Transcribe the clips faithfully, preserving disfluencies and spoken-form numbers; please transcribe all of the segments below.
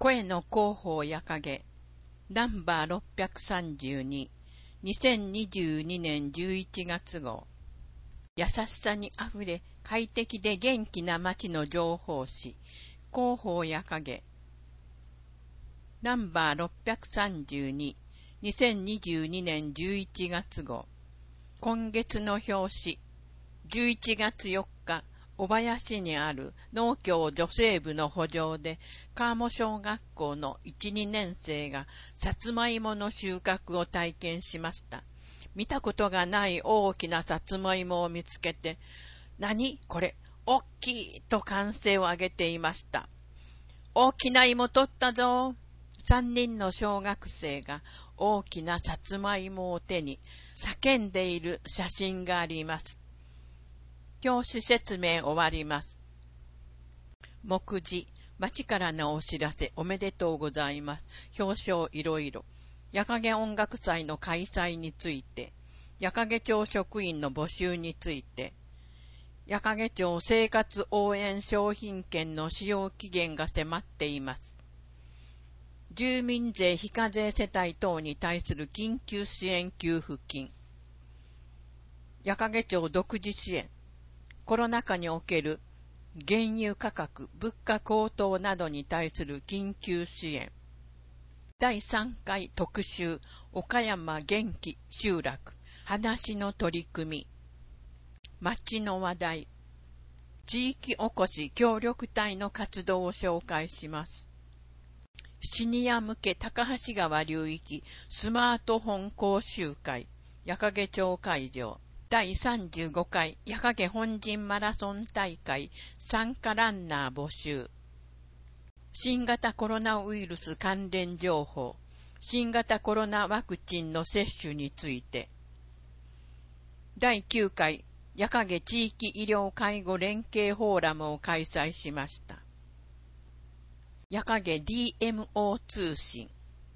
声の広報や影ナンバーろっぴゃくさんじゅうに、にせんにじゅうにねんじゅういちがつ号。優しさにあふれ快適で元気な街の情報誌広報や影ナンバーろっぴゃくさんじゅうに、にせんにじゅうにねんじゅういちがつ号。今月の表紙じゅういちがつよっか、小林にある農協女性部の補助で、川面小学校のいち、にねん生がさつまいもの収穫を体験しました。見たことがない大きなさつまいもを見つけて、何これ、おっきいと歓声を上げていました。大きな芋取ったぞ。三人の小学生が大きなさつまいもを手に叫んでいる写真があります。教師説明終わります。目次、町からのお知らせおめでとうございます。表彰いろいろ。矢影音楽祭の開催について、矢影町職員の募集について、矢影町生活応援商品券の使用期限が迫っています。住民税非課税世帯等に対する緊急支援給付金。矢影町独自支援。コロナ禍における原油価格、物価高騰などに対する緊急支援。だいさんかい特集、岡山元気集落、話の取り組み。町の話題。地域おこし協力隊の活動を紹介します。シニア向け高橋川流域スマートフォン講習会、矢影町会場。だいさんじゅうごかい矢影本陣マラソン大会参加ランナー募集。新型コロナウイルス関連情報。新型コロナワクチンの接種について。だいきゅうかい矢影地域医療介護連携フォーラムを開催しました。矢影 ディーエムオー 通信。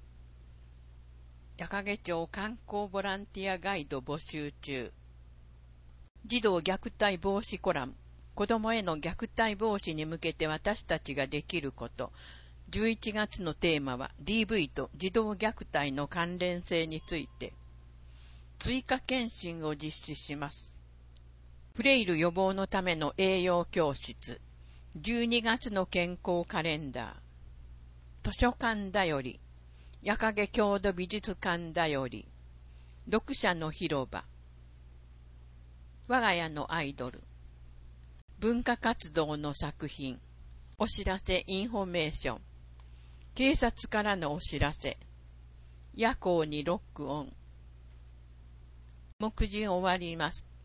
矢影町観光ボランティアガイド募集中。児童虐待防止コラム。子どもへの虐待防止に向けて私たちができること。じゅういちがつのテーマは ディーブイ と児童虐待の関連性について。追加検診を実施します。フレイル予防のための栄養教室。じゅうにがつの健康カレンダー。図書館だより。矢影郷土美術館だより。読者の広場。我が家のアイドル。文化活動の作品。お知らせインフォメーション。警察からのお知らせ。夜行にロックオン。目次終わります。